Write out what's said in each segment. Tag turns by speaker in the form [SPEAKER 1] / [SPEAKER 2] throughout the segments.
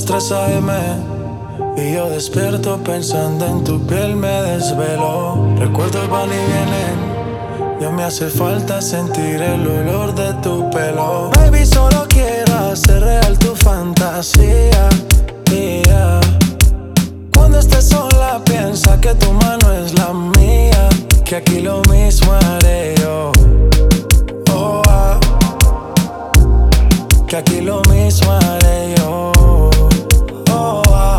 [SPEAKER 1] las 3 AM y yo despierto pensando en tu piel, me desvelo. Recuerdos van y vienen, ya me hace falta sentir el olor de tu pelo. Baby, solo quiero hacer real tu fantasía, yeah. Cuando estés sola piensa que tu mano es la mía, que aquí lo mismo haré yo. Oh, ah. Que aquí lo mismo haré yo. Oh, ah.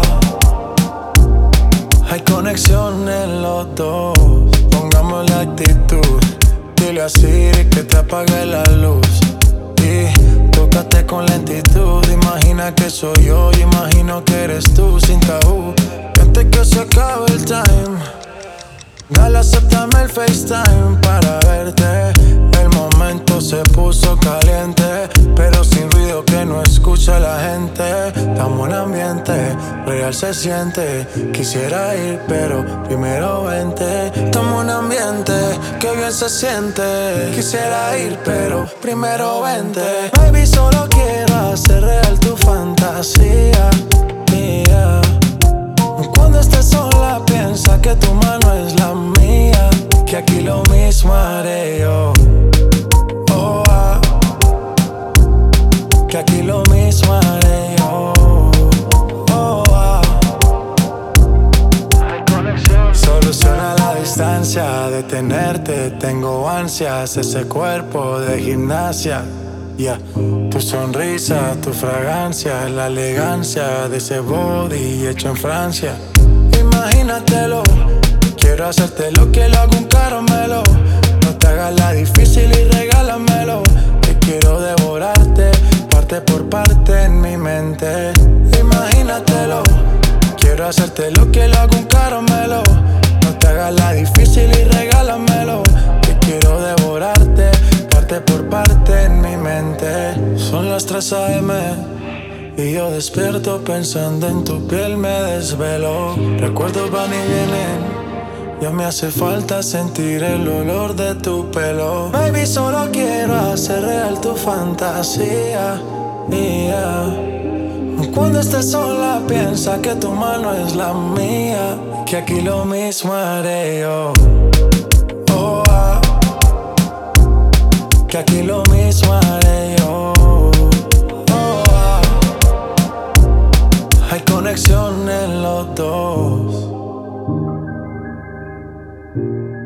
[SPEAKER 1] Hay conexión en los dos, pongamos la actitud. Dile a Siri que te apague la luz y tócate con lentitud. Imagina que soy yo y imagino que eres tú, sin tabú. Antes que se acabe el time, dale, acéptame el FaceTime para verte. El momento se puso caliente, pero sin ruido que no escucha la gente. Estamos en ambiente, real se siente. Quisiera ir, pero primero vente. Estamos en ambiente, que bien se siente. Quisiera ir, pero primero vente. Baby, solo quiero hacer real tu fantasía, yeah. Cuando estés sola piensa que tu mano es la mía, que aquí lo mismo haré yo. Oh, ah. Que aquí lo mismo haré yo. Oh, ah. Hay conexión. Soluciona la distancia de tenerte, tengo ansias, ese cuerpo de gimnasia, yeah. Tu sonrisa, tu fragancia, la elegancia de ese body hecho en Francia. Imagínatelo, quiero hacerte lo que lo hago un caramelo. No te hagas la difícil y regálamelo. Que quiero devorarte, parte por parte en mi mente. Imagínatelo, quiero hacerte lo que lo hago un caramelo. No te hagas la difícil y regálamelo. Que quiero devorarte, parte por parte en mi mente. Son las 3 AM y yo despierto pensando en tu piel, me desvelo. Recuerdos van y vienen, ya me hace falta sentir el olor de tu pelo. Baby, solo quiero hacer real tu fantasía, yeah. Cuando estés sola piensa que tu mano es la mía, que aquí lo mismo haré yo. Oh, ah. Que aquí lo mismo haré yo. Oh, ah. Hay conexión en los dos.